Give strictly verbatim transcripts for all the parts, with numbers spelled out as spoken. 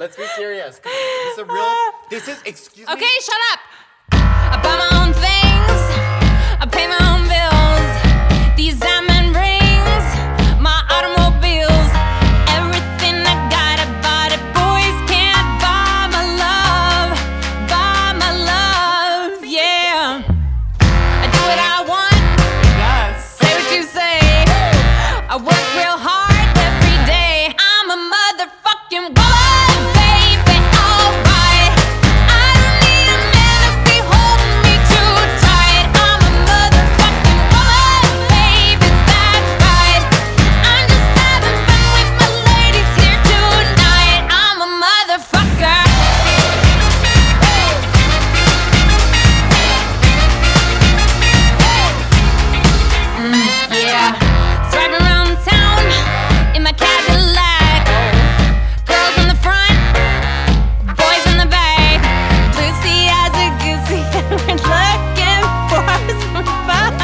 Let's be serious. This is a real. This is. Excuse me. Okay, shut up. I buy my own things. I pay my own bills. These diamond rings, my automobiles, everything I got, I bought it. Boys can't buy my love, buy my love. Yeah. I do what I want. Yes. Say what you say. I work real hard every day. I'm a motherfucking woman, baby. Alright. I don't need a man to be holding me too tight. I'm a motherfucking woman, baby. That's right. I'm just having fun with my ladies here tonight. I'm a motherfucker. Mm, yeah. Driving around town in my Cadillac. Girls in the front, boys in the back. Lucy as a goosey, and we're looking for some fun.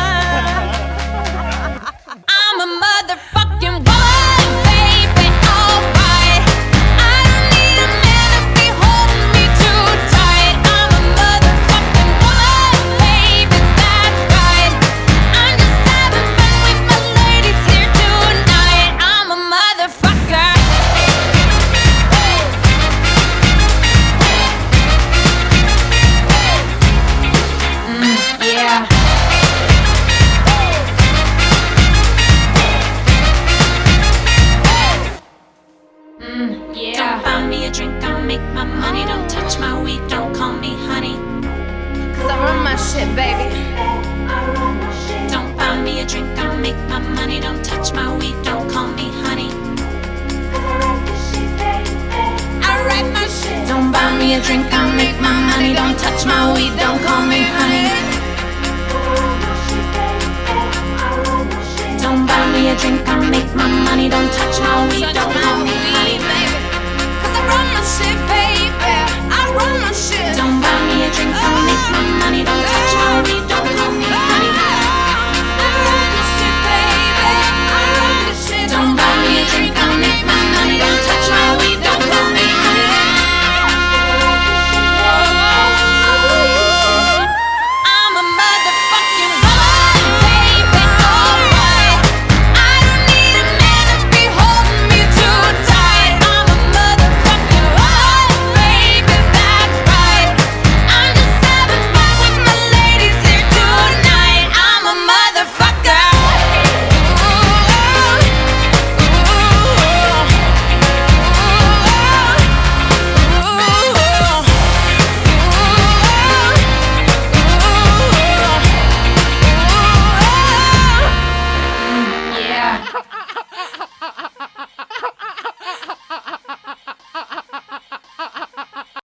I'm a motherfucking woman, baby. Alright. I don't need a man to be holding me too tight. I'm a motherfucking woman, baby. That's right. I'm just having fun with my ladies here tonight. I'm a motherfucker. Mm, yeah. Mm, yeah. Don't buy me a drink, I'll make my money. Don't touch my weed, don't call me honey. Cause I run my shit, baby. Don't buy me a drink, I'll make my money. Don't touch my weed, don't call me honey. I write my shit. Don't buy me a drink, I'll make my money. Don't touch my weed, don't call me honey. Don't buy me a drink, I'll make my money. Don't touch my weed, don't call me honey. Baby.